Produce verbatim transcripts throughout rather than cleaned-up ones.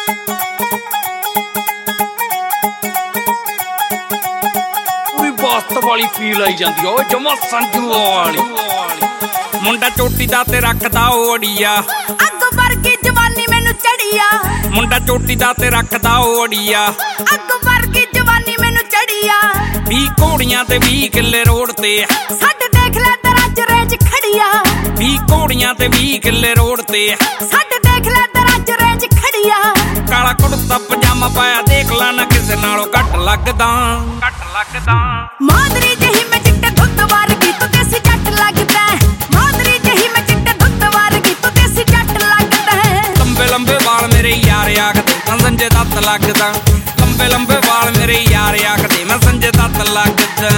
बास्त वाली feel I जाती है जमा संजू वाली मुंडा चोटी दा ते रखदा ओड़िया अग वर्गी जवानी मैनू चढ़िया मुंडा चोटी दा ते रखदा ओड़िया अग वर्गी जवानी मैनू चढ़िया बीस घोड़ियां ते बीस किले रोड ते सट देख ले तेरा जरेज खड़िया बीस घोड़ियां ते बीस किले रोड ते सट देख ले तेरा जरेज खड़िया काला कुर्ता पजामा पाया देख ला ना किसे नालों घट लगदा घट लगदा मादरी जही मैं चिट्टे धुत वर्गी तू देसी जट लगदा मादरी जही मैं चिट्टे धुत वर्गी तू देसी जट लगदा लंबे लंबे वाल मेरे यार आखदे मैं संजय दत्त लगदा लंबे लंबे वाल मेरे यार आखदे मैं संजय दत्त लगदा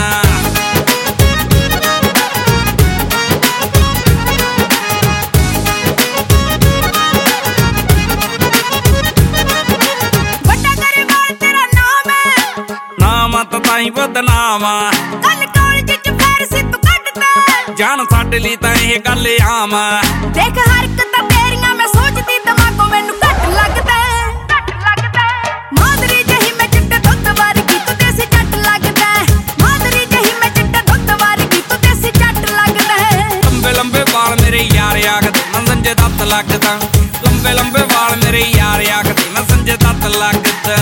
बदनाम कल कॉलेज च फेर सी तू कटदा जान साडे लई तां इह गल आम देख हरकतां तेरियां मैं सोचदी दिमागों मैनू घट लगदा घट लगदा मादरी जही मैं चिट्टे धुत वर्गी तू देसी जट लगदा मादरी जही मैं चिट्टे धुत वर्गी तू देसी जट लगदा लंबे लंबे वाल मेरे यार आखदे मैं संजय दत्त लगदा लंबे लंबे वाल मेरे यार आखदे मैं संजय दत्त लगदा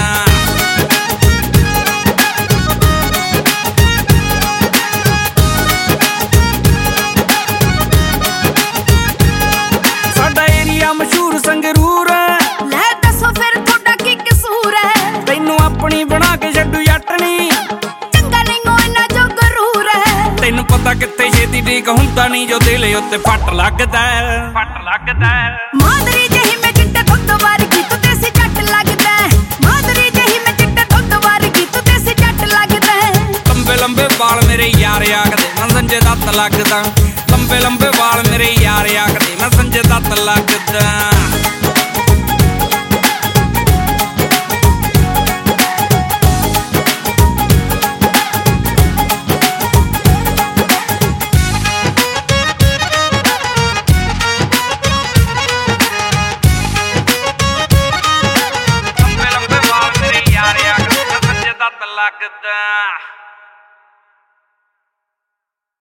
मशहूर संगरूर ले दसो फिर थोड़ा की कसूर है तैनू अपनी बना के छड्डू जटनी चंगा नहीं हो इना जो गरूर है तैनू पता कित्थे छेती ठीक हुंदा नहीं जो दिल उत्ते फट लगदा फट लगदा मादरी जही मैं चिट्टे धुत वर्गी तू देसी जट लगदा मादरी जही मैं चिट्टे धुत वर्गी तू देसी जट लगदा लंबे लंबे वाल मेरे यार आखदे मैं संजय दत्त लगदा लंबे लंबे वाल मेरे यार आखदे मैं संजय दत्त लगदा लंबे लंबे वाल मेरे यार आखदे मैं संजय दत्त लगदा।